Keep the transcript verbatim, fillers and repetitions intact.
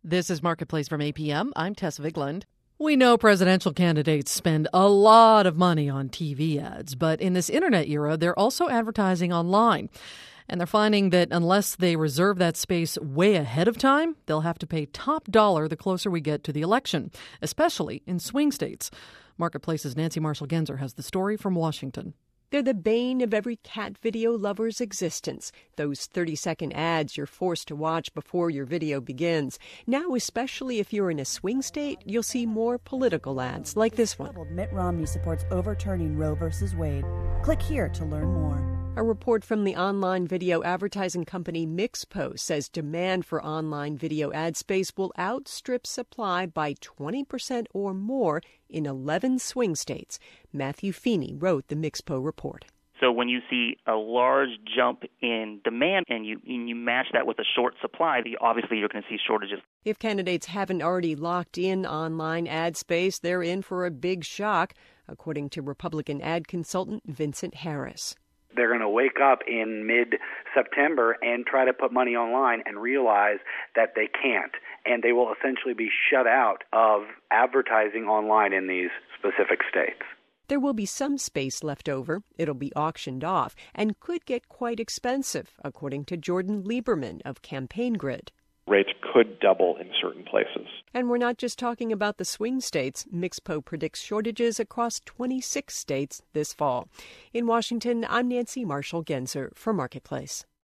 This is Marketplace from A P M. I'm Tessa Vigland. We know presidential candidates spend a lot of money on T V ads, but in this internet era, they're also advertising online. And they're finding that unless they reserve that space way ahead of time, they'll have to pay top dollar the closer we get to the election, especially in swing states. Marketplace's Nancy Marshall-Genzer has the story from Washington. They're the bane of every cat video lover's existence. Those thirty-second ads you're forced to watch before your video begins. Now, especially if you're in a swing state, you'll see more political ads like this one. Mitt Romney supports overturning Roe versus Wade. Click here to learn more. A report from the online video advertising company Mixpo says demand for online video ad space will outstrip supply by twenty percent or more in eleven swing states. Matthew Feeney wrote the Mixpo report. So when you see a large jump in demand and you and you match that with a short supply, obviously you're going to see shortages. If candidates haven't already locked in online ad space, they're in for a big shock, according to Republican ad consultant Vincent Harris. They're going to wake up in mid-September and try to put money online and realize that they can't. And they will essentially be shut out of advertising online in these specific states. There will be some space left over. It'll be auctioned off and could get quite expensive, according to Jordan Lieberman of Campaign Grid. Rates could double in certain places. And we're not just talking about the swing states. Mixpo predicts shortages across twenty-six states this fall. In Washington, I'm Nancy Marshall-Genzer for Marketplace.